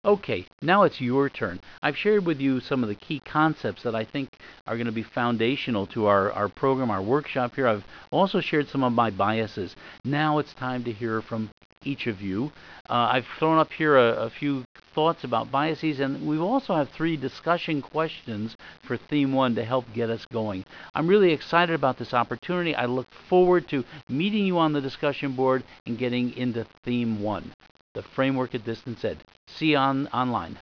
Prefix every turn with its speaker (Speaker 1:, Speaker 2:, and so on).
Speaker 1: Okay, now it's your turn. I've shared with you some of the key concepts that I think are going to be foundational to our program, our workshop here. I've also shared some of my biases. Now it's time to hear from each of you. I've thrown up here a few thoughts about biases, and we also have 3 discussion questions for Theme 1 to help get us going. I'm really excited about this opportunity. I look forward to meeting you on the discussion board and getting into Theme 1. The framework of distance ed. See you online.